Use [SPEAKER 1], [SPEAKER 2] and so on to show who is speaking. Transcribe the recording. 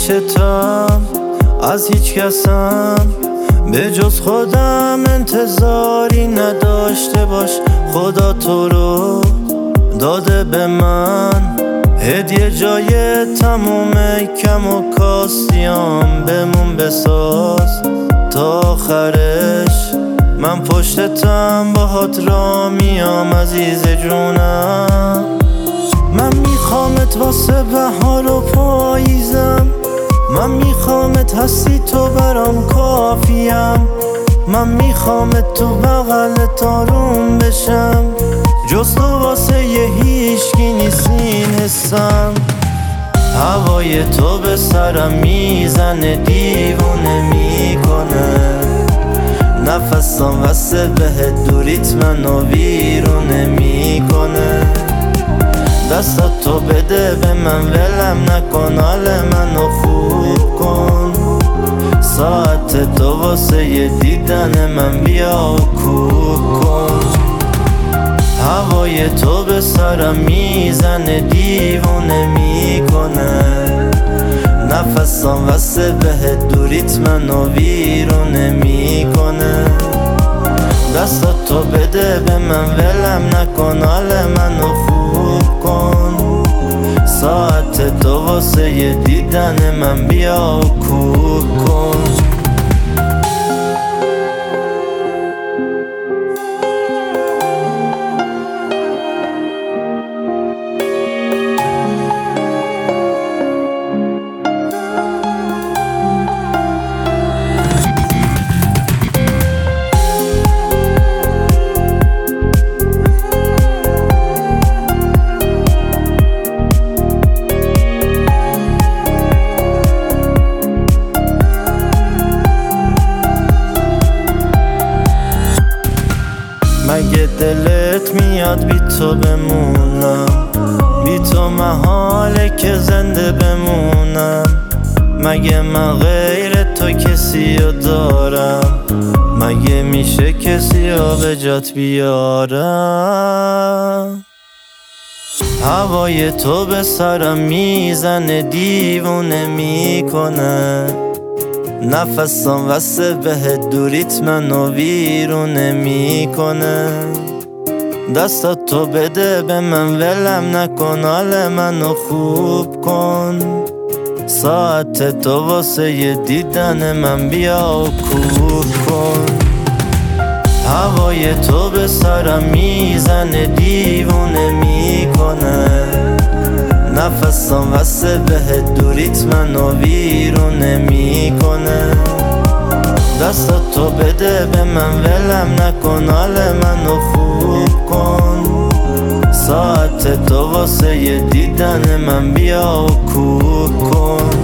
[SPEAKER 1] پیشتم، از هیچ کسم به جز خودم انتظاری نداشته باش. خدا تو رو داده به من هدیه، جای تموم کم و کاستیام بمون بساز تا آخرش. من پشتتم باهات را میام عزیز جونم. من میخوامت واسه بهار و پاییزم، من میخوامت هستی تو برام کافیم. من میخوامت تو بغلت آروم بشم، جز تو واسه یه هیچکی نیست این حسم. هوای تو به سرم میزنه دیوونه میکنه، نفسم واسه بهت دوریت منو ویرونه میکنه. دستات تو بده به من ولم نکن، حال منو خوب کن. ساعت تو واسه یه دیدن من بیا و کوب کن. هوای تو به سرم میزنه دیوونه میکنه، نفسم واسه بهت دوریت منو ویرونه میکنه. دستات تو بده به من ولم نکن، حال منو خوب کن. ساعت تو واسه یه دیدن من بیا و کوب کن. مگه دلت میاد بی تو بمونم؟ بی تو محاله که زنده بمونم. مگه من غیر تو کسی رو دارم؟ مگه میشه کسی رو به جات بیارم؟ هوای تو به سرم میزنه دیوونه میکنه، نفسم واسه بهت دوریت منو ویرونه میکنه. دستات تو بده به من ولم نکن، حال منو خوب کن. ساعت تو واسه یه دیدن من بیا و کوب کن. هوای تو به سرم میزنه دیوونه میکنه، نفسم واسه بهت دوریت منو ویرونه میکنه. دستات تو بده به من ولم نکن، حال منو خوب کن. ساعت تو واسه یه دیدن من بیا و کوب کن.